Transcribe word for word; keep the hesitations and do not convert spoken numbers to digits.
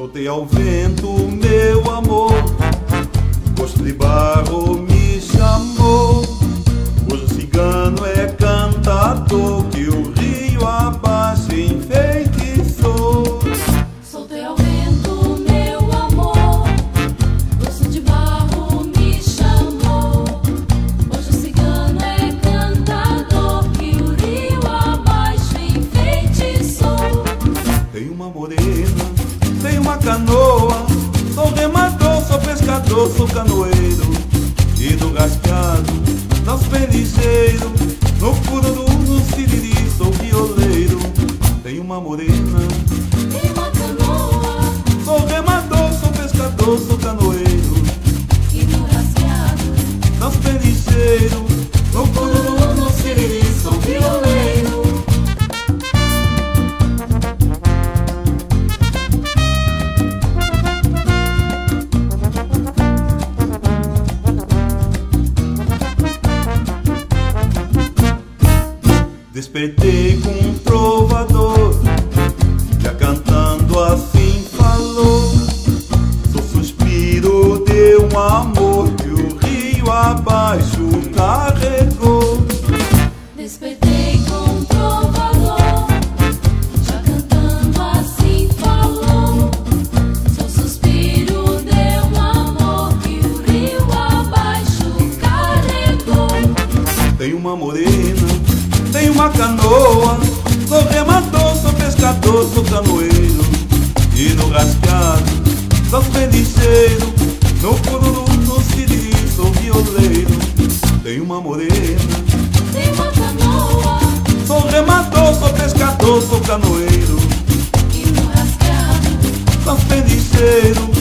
Soltei ao vento meu amor, gosto de barro me chamou. Hoje o cigano é cantador, que o rio abaixo enfeitiçou. Soltei ao vento meu amor, gosto de barro me chamou. Hoje o cigano é cantador, que o rio abaixo enfeitiçou. Tem uma morena, tem uma canoa, sou remador, sou pescador, sou canoeiro. E do rascado, nosso pelicheiro, no cururu, no siriri, sou violeiro. Tem uma morena, tem uma canoa, sou remador, sou pescador, sou canoeiro. e no rasgado, Nosso pelicheiro, no cururu, no siriri, sou violeiro. Despertei com um trovador, já cantando assim falou. Sou suspiro de um amor que o rio abaixo carregou. despertei com um trovador, já cantando assim falou. Sou suspiro de um amor que o rio abaixo carregou. Tem uma morena, tem uma canoa, sou remador, sou pescador, sou canoeiro. E no rascado, sou pelicheiro, no cururu, no siriri, sou violeiro. Tem uma morena, Tem uma canoa, sou remador, sou pescador, sou canoeiro. e no rasgado, Sou pelicheiro,